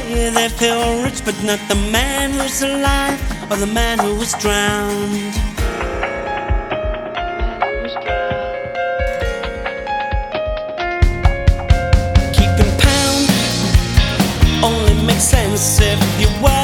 Yeah, they feel rich, but not the man who's alive or the man who was drowned. Keeping pound only makes sense if you were